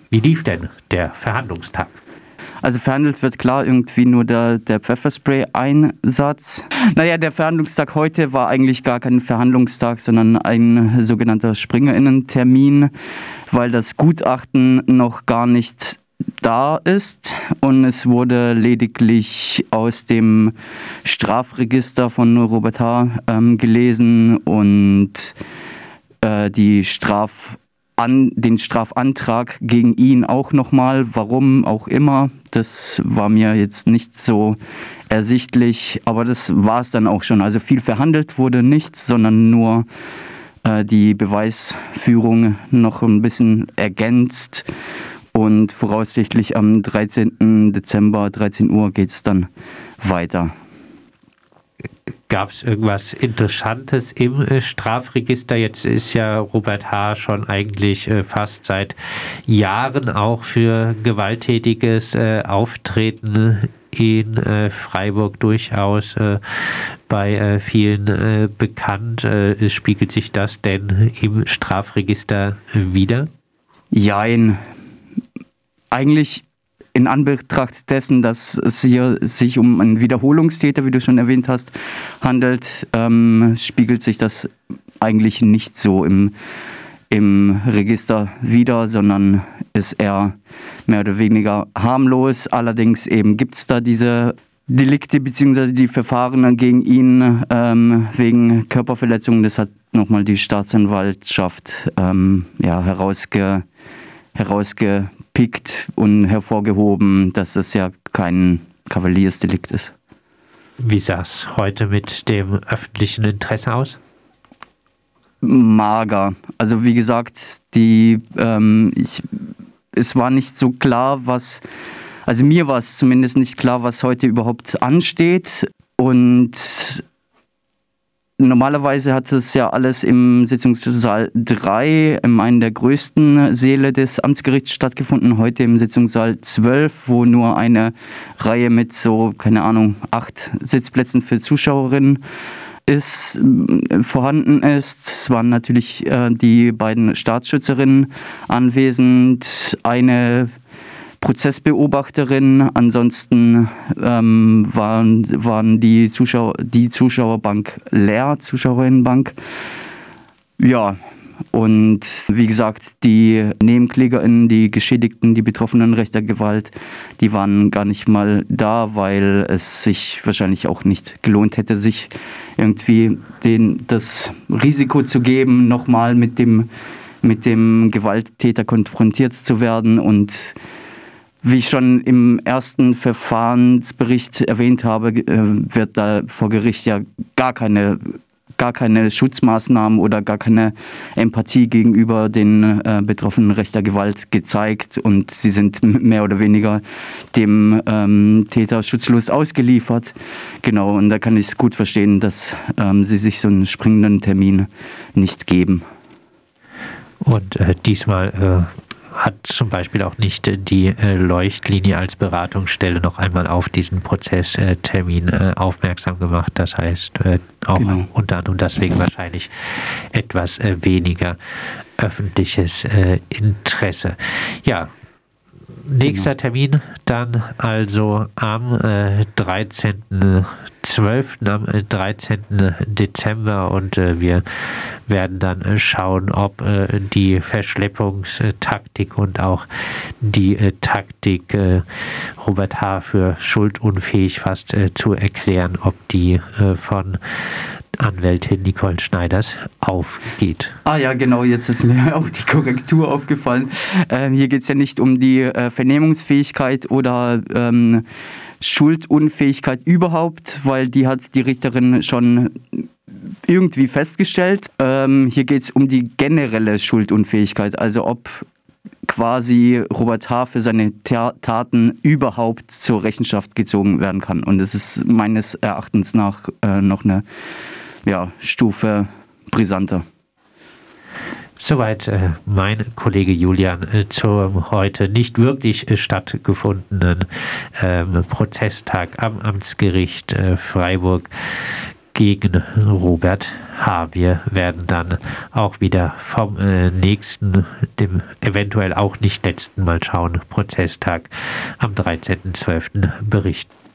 Wie lief denn der Verhandlungstag? Also verhandelt wird klar irgendwie nur der Pfefferspray-Einsatz. Naja, der Verhandlungstag heute war eigentlich gar kein Verhandlungstag, sondern ein sogenannter Springerinnentermin, weil das Gutachten noch gar nicht da ist und es wurde lediglich aus dem Strafregister von Robert H. Gelesen und den Strafantrag gegen ihn auch nochmal, warum auch immer, das war mir jetzt nicht so ersichtlich, aber das war es dann auch schon. Also viel verhandelt wurde nicht, sondern nur die Beweisführung noch ein bisschen ergänzt und voraussichtlich am 13. Dezember, 13 Uhr geht es dann weiter. Gab es irgendwas Interessantes im Strafregister? Jetzt ist ja Robert H. schon eigentlich fast seit Jahren auch für gewalttätiges Auftreten in Freiburg durchaus bei vielen bekannt. Spiegelt sich das denn im Strafregister wider? Jein. Eigentlich in Anbetracht dessen, dass es hier sich um einen Wiederholungstäter, wie du schon erwähnt hast, handelt, spiegelt sich das eigentlich nicht so im Register wider, sondern ist eher mehr oder weniger harmlos. Allerdings eben gibt es da diese Delikte bzw. die Verfahren gegen ihn wegen Körperverletzung. Das hat nochmal die Staatsanwaltschaft herausgepickt und hervorgehoben, dass das ja kein Kavaliersdelikt ist. Wie sah es heute mit dem öffentlichen Interesse aus? Mager. Also wie gesagt, es war nicht so klar, also mir war es zumindest nicht klar, was heute überhaupt ansteht. Und normalerweise hat es ja alles im Sitzungssaal 3, in einem der größten Säle des Amtsgerichts stattgefunden, heute im Sitzungssaal 12, wo nur eine Reihe mit 8 Sitzplätzen für Zuschauerinnen vorhanden ist. Es waren natürlich die beiden Staatsschützerinnen anwesend, eine Prozessbeobachterin, ansonsten waren die Zuschauerbank leer, Zuschauerinnenbank. Ja, und wie gesagt, die NebenklägerInnen, die Geschädigten, die Betroffenen rechter Gewalt, die waren gar nicht mal da, weil es sich wahrscheinlich auch nicht gelohnt hätte, sich irgendwie das Risiko zu geben, nochmal mit dem Gewalttäter konfrontiert zu werden. Und wie ich schon im ersten Verfahrensbericht erwähnt habe, wird da vor Gericht ja gar keine Schutzmaßnahmen oder gar keine Empathie gegenüber den Betroffenen rechter Gewalt gezeigt und sie sind mehr oder weniger dem Täter schutzlos ausgeliefert. Genau, und da kann ich es gut verstehen, dass sie sich so einen springenden Termin nicht geben. Und diesmal hat zum Beispiel auch nicht die Leuchtlinie als Beratungsstelle noch einmal auf diesen Prozesstermin aufmerksam gemacht. Das heißt, auch genau. Unter anderem deswegen wahrscheinlich etwas weniger öffentliches Interesse. Ja, nächster Termin dann also am 13.12., am 13. Dezember und wir werden dann schauen, ob die Verschleppungstaktik und auch die Taktik, Robert H. für schuldunfähig fast zu erklären, ob die von Anwältin Nicole Schneiders aufgeht. Ah ja, genau, jetzt ist mir auch die Korrektur aufgefallen. Hier geht es ja nicht um die Vernehmungsfähigkeit oder Schuldunfähigkeit überhaupt, weil die hat die Richterin schon irgendwie festgestellt. Hier geht es um die generelle Schuldunfähigkeit, also ob quasi Robert H. für seine Taten überhaupt zur Rechenschaft gezogen werden kann. Und es ist meines Erachtens nach noch eine Stufe brisanter. Soweit mein Kollege Julian zum heute nicht wirklich stattgefundenen Prozesstag am Amtsgericht Freiburg gegen Robert wir werden dann auch wieder vom nächsten, dem eventuell auch nicht letzten Mal schauen, Prozesstag am 13.12. berichten.